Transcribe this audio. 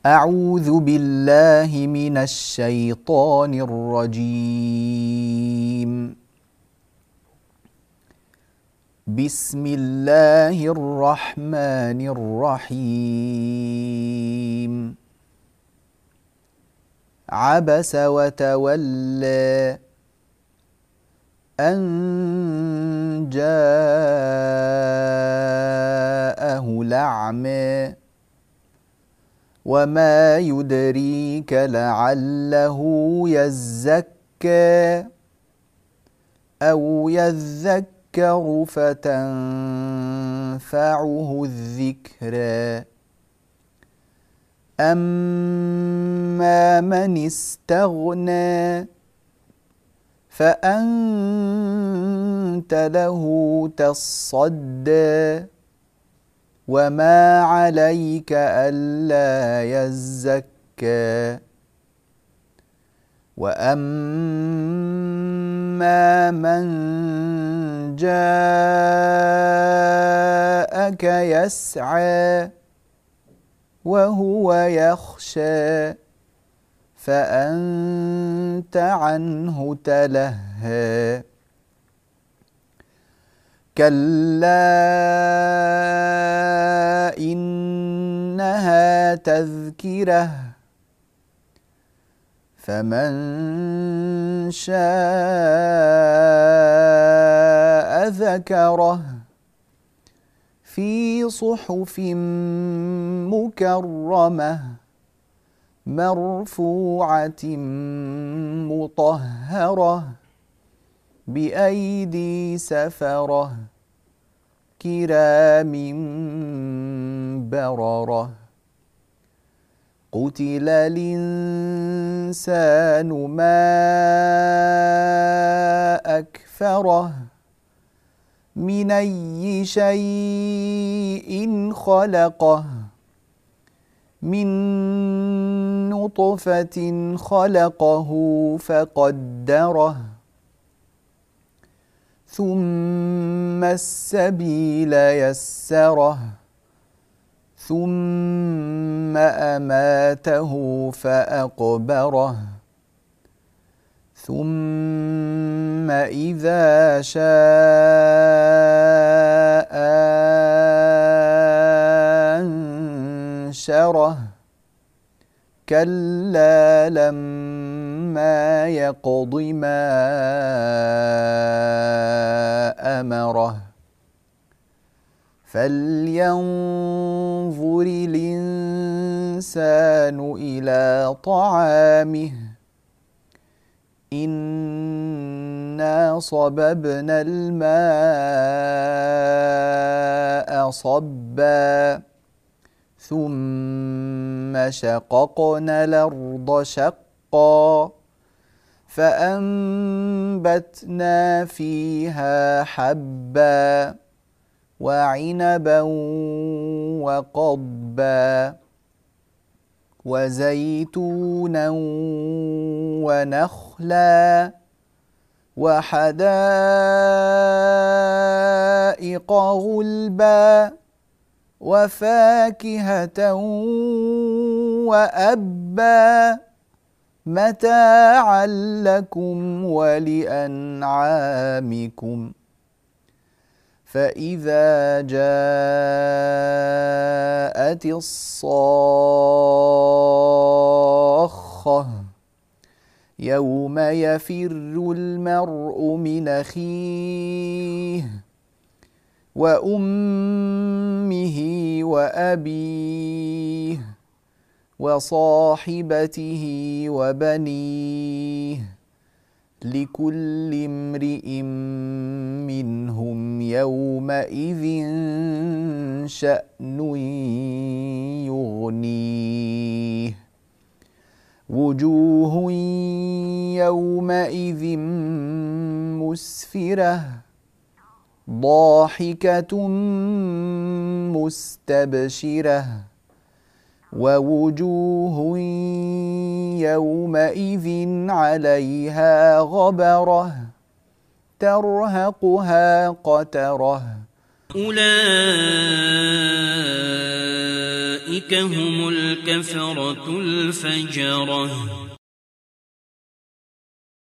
أعوذ بالله من الشيطان الرجيم. بسم الله الرحمن الرحيم. عبس وتولى أن جاءه الأعمى وما يدريك لعله يزكى أو يذكر فتنفعه الذكرى أما من استغنى فأنت له تصدى وما عليك ألا يزكى وأما من جاءك يسعى وهو يخشى فأنت عنه تلهى كلا إنها تذكرة فمن شاء ذكره في صحف مكرمة مرفوعة مطهرة بأيدي سفرة كرام بررة قتل الإنسان ما أكفره من أي شيء خلقه من نطفة خلقه فقدره ثم السبيل يسره ثم أماته فأقبره ثم إذا شاء أنشره كلا لما يقض ما أمره فلينظر الإنسان إلى طعامه إنا صببنا الماء صبا ثم شققنا الأرض شقا فأنبتنا فيها حبا وعنبا وقضبا وزيتونا ونخلا وحدائق غلبا وفاكهة وأبا متاعا لكم ولأنعامكم فإذا جاءت الصاخة يوم يفر المرء من أخيه وأمه وأبيه وصاحبته وبنيه لكل امرئ منهم يومئذ شأن يغنيه وجوه يومئذ مسفرة ضاحكة مستبشرة ووجوه يومئذ عليها غبرة ترهقها قترة أولئك أولئك هم الكفرة الفجرة.